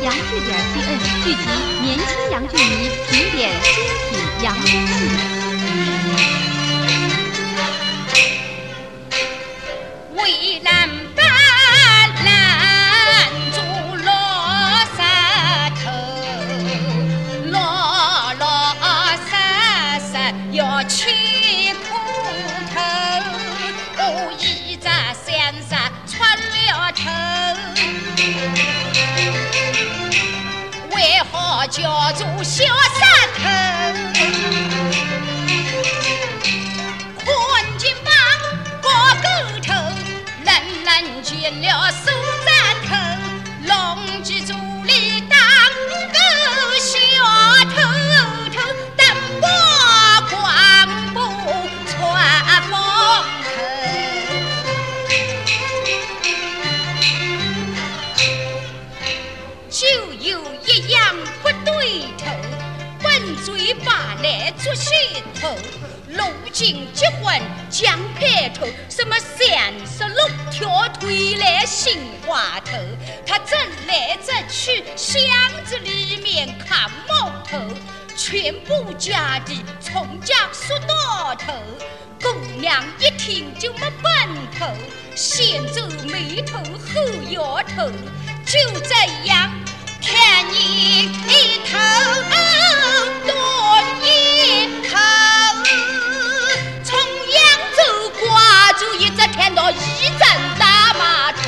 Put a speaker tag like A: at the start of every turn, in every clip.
A: 杨志点CN 聚集年轻洋剧迷，评点新品洋歌戏。
B: 蔚蓝斑斓珠落沙头，落落沙沙要起苦头，一扎香纱穿了头。为何叫做小沙头？困进房过沟头，人人见了手扎头，龙脊柱里当个小头头，单薄光布穿风头。就有一样不对头，本嘴巴来做噱头，如今结婚讲派头，什么36条腿来杏花头，他走来走去巷子里面看毛头，全部家的从家说到头，姑娘一听就没奔头，先皱眉头后摇头，就这样看你一头断一头，从扬州挂住一直看到一阵大码头。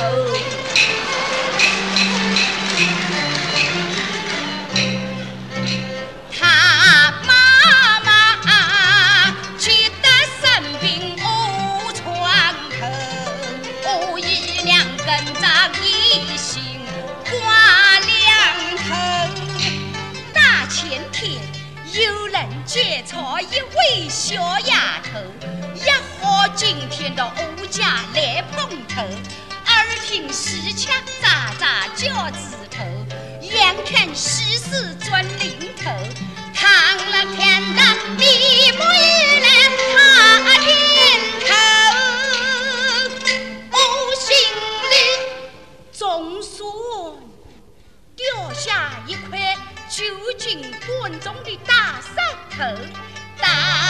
B: 他妈妈去打生病误床头，一两根扎一心挂两头。大前天有人介绍一位小丫头，也好今天到我家来碰头，耳听戏腔喳喳叫字头，眼看喜事转领头，看了看那闭目以来他点头，我心里总说掉下一块究竟观众的大石头，大